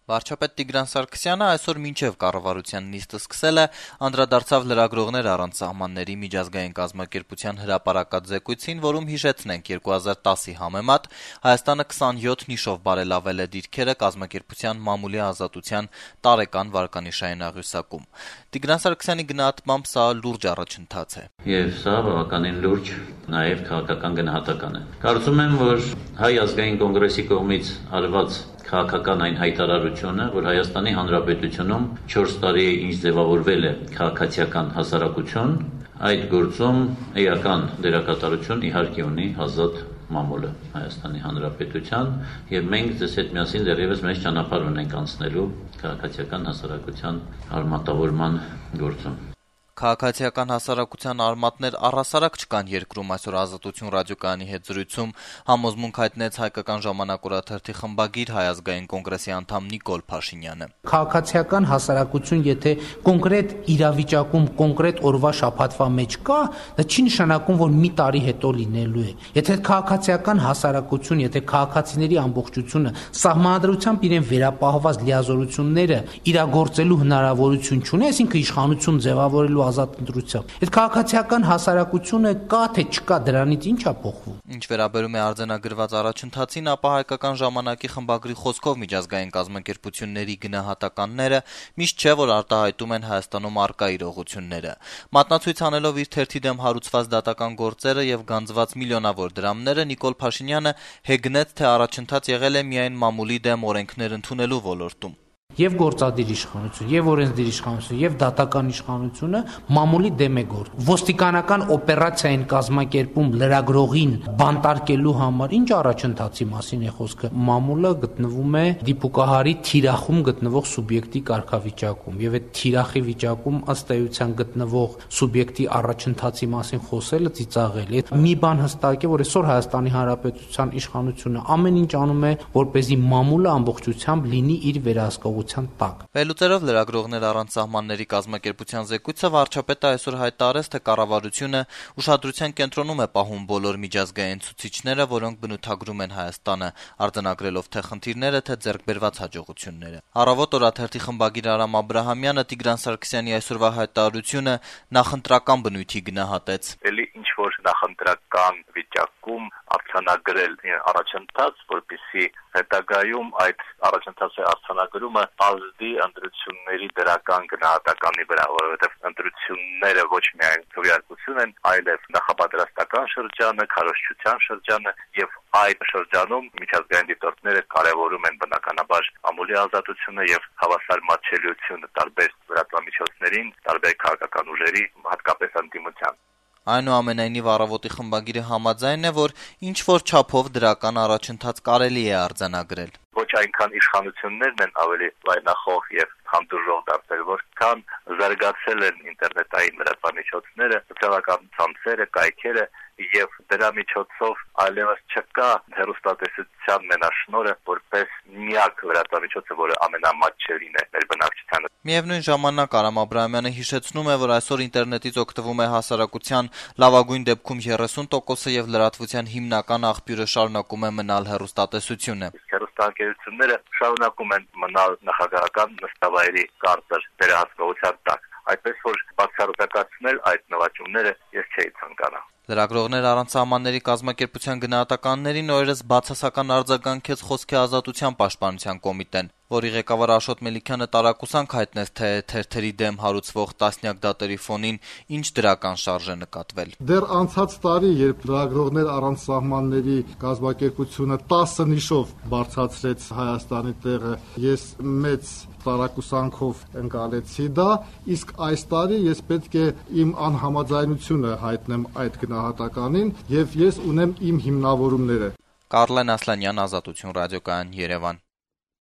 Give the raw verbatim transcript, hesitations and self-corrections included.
Վարչապետ Տիգրան Սարգսյանը այսօր մինչև կառավարության նիստը սկսել է, անդրադարձավ լրագրողներ առանց սահմանների միջազգային կազմակերպության հրապարակած զեկույցին, որում հիշեցնենք երկու հազար տասի համեմատ Հայաստանը քսանյոթ նիշով բարելավել է դիրքերը կազմակերպության մամուլի ազատության տարեկան վարկանիշային աղյուսակում։ Տիգրան Սարգսյանի գնահատմամբ սա լուրջ առաջընթաց է։ Եվ սա բավականին լուրջ նաև քաղաքական գնահատական է։ Կարծում եմ, որ Հայ ազգային կոնգրեսի կողմից արված քաղաքական այն հայտարարությունը, որ Հայաստանի Հանրապետությունում չորս տարի է ինչ ձևավորվել է քաղաքացիական հասարակություն, այդ գործում էական դերակատարություն իհարկե ունի ազատ մամուլը Հայաստանի Հանրապետության, եւ մենք ձեզ հետ միասին դեռևս մեծ ճանապարհ ունենք անցնելու քաղաքացիական հասարակության արմատավորման գործում։ Քաղաքացիական հասարակության արմատներ առհասարակ չկան երկրում, այսօր Ազատություն ռադիոկայանի հետ զրույցում համոզմունք հայտնեց Հայկական ժամանակ օրաթերթի խմբագիր Հայ ազգային կոնգրեսի անդամ Նիկոլ Փաշինյանը։ Քաղաքացիական հասարակություն, եթե կոնկրետ իրավիճակում, կոնկրետ օրվա շաբաթվա մեջ կա, դա չի նշանակում, որ մի տարի հետո լինելու է։ Եթե քաղաքացիական հասարակություն, եթե քաղաքացիների ամբողջությունը սահմանադրությամբ իրեն վերապահված լիազորությունները իրագործելու հնարավորություն չունի, այսինքն իշխանություն ձևավորելու ազատ ընտրությամբ։ Այդ քաղաքացիական հասարակությունը կա թե չկա, դրանից ինչ է փոխվում։ Ինչ վերաբերում է արձանագրված առաջընթացին, ապա Հայկական ժամանակի խմբագրի խոսքով միջազգային կազմակերպությունների գնահատականները միշտ չէ, որ արտահայտում են Հայաստանում առկա իրողությունները։ Մատնացույց անելով իր թերթի դեմ հարուցված դատական գործերը եւ գանձված միլիոնավոր դրամները, Նիկոլ Փաշինյանը հեգնեց, թե առաջընթաց եղել է միայն մամուլի դեմ օրենքներ ընդունելու ոլորտում։ Եվ գործադիր իշխանություն, եւ օրենսդիր իշխանություն, եւ դատական իշխանությունը մամուլի դեմ է գործ։ Ոստիկանական օպերացիա են կազմակերպում լրագրողին բանտարկելու համար, ինչ առաջընթացի մասին է խոսքը։ Մամուլը գտնվում է դիպուկահարի թիրախում գտնվող սուբյեկտի կարգավիճակում, եւ այդ թիրախի վիճակում ըստ էության գտնվող սուբյեկտի առաջընթացի մասին խոսելը ծիծաղել է։ Մի բան հստակ է, որ այսօր Հայաստանի Հանրապետության իշխանությունը ամեն ինչ անում է, որպեսզի մամուլը ամբողջությամբ լինի իր վերահսկողության տակ։ Վերլուծելով լրագրողներ առանց սահմանների կազմակերպության զեկույցը, վարչապետը այսօր հայտարարեց, թե կառավարությունը ուշադրության կենտրոնում է պահում բոլոր միջազգային ցուցիչները, որոնք բնութագրում են Հայաստանը, արձանագրելով թե խնդիրները, թե ձեռքբերված հաջողությունները։ Առավոտ օրաթերթի խմբագիր Արամ Աբրահամյանը Տիգրան Սարգսյանի այսօրվա հայտարարությունը նախընտրական բնույթի գնահատեց։ Էլի ինչ որ նախընտրական վիճակում արձանագրել առաջընթաց, որպեսզի հետագայում այդ առաջընթացի արձանագրումը ազդի ընտրությունների դրական գնահատականի վրա, որովհետև ընտրությունները ոչ միայն քվեարկություն են, այլև նախապատրաստական շրջանը, քարոզչության շրջանը եւ այդ շրջանում միջազգային դիտորդները կարևորում են բնականաբար մամուլի ազատությունը եւ հավասար մատչելիությունը տարբեր լրատվամիջոցներին, տարբեր քաղաքական ուժերի, հատկապես ընդդիմության։ Այնուամենայնիվ առավոտի խմբագիրը համաձայն է, որ ինչ-որ չափով դրական առաջընթաց կարելի է արձանագրել։ Ոչ այնքան իշխանություններն են ավելի վայնախոհ եւ հանդուրժող դարձել, որքան զարգացել են ինտերնետային լրատվամիջոցները, սոցիալական ցանցերը, կայքերը եւ դրա միջոցով այլևս չկա հեռուստատեսության մենաշնորհը որպես միակ լրատվամիջոցը, որը ամենամատչելին է մեր բնակչությանը։ Միևնույն ժամանակ Արամ Աբրահամյանը հիշեցնում է, որ այսօր ինտերնետից օգտվում է հասարակության լավագույն դեպքում երեսուն տոկոսը եւ լրատվության հիմնական աղբյուրը շարունակում է մնալ հեռուստատեսությունը։ Հեռուստաընկերությունները շարունակում են մնալ նախագահական նստավայրի կարծր վերահսկողության տակ։ Այդպես որ բացառությամբ այդ նվաճումները ես չէի ցանկանա։ Լրագրողներ առանց սահմանների կազմակերպության գնահատականներին օրերս բացասական արձագանքեց Խոսքի ազատության պաշտպանության կոմիտեն, որի ղեկավար Աշոտ Մելիքյանը տարակուսանք հայտնեց, թե թերթերի դեմ հարուցվող տասնյակ դատերի ֆոնին ինչ դրական շարժ է նկատվել։ Դեռ անցած տարի, երբ լրագրողներ առանց սահմանների կազմակերպությունը տասը նիշով բարձրացրեց Հայաստանի տեղը, ես մեծ տարակուսանքով ընկալեցի դա, իսկ այս տարի ես պետք է իմ անհամաձայնությունը հայտնեմ այդ գնահատականին եւ ես ունեմ իմ հիմնավորումները։ Կարլեն Ասլանյան, Ազատություն ռադիոկայան, Երևան։